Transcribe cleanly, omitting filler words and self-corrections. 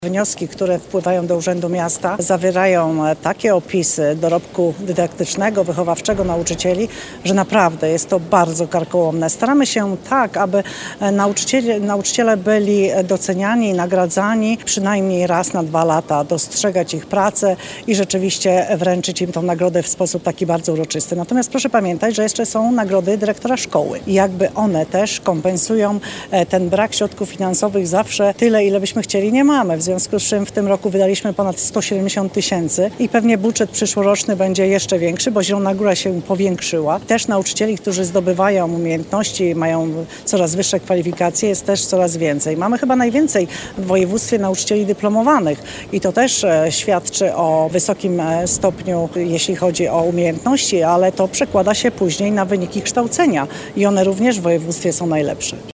Wnioski, które wpływają do Urzędu Miasta, zawierają takie opisy dorobku dydaktycznego, wychowawczego nauczycieli, że naprawdę jest to bardzo karkołomne. Staramy się tak, aby nauczyciele byli doceniani i nagradzani przynajmniej raz na 2 lata, dostrzegać ich pracę i rzeczywiście wręczyć im tą nagrodę w sposób taki bardzo uroczysty. Natomiast proszę pamiętać, że jeszcze są nagrody dyrektora szkoły i jakby one też kompensują ten brak środków finansowych. Zawsze tyle, ile byśmy chcieli, nie mamy. W związku z czym w tym roku wydaliśmy ponad 170 000 i pewnie budżet przyszłoroczny będzie jeszcze większy, bo Zielona Góra się powiększyła. Też nauczycieli, którzy zdobywają umiejętności, mają coraz wyższe kwalifikacje, jest też coraz więcej. Mamy chyba najwięcej w województwie nauczycieli dyplomowanych i to też świadczy o wysokim stopniu, jeśli chodzi o umiejętności, ale to przekłada się później na wyniki kształcenia i one również w województwie są najlepsze.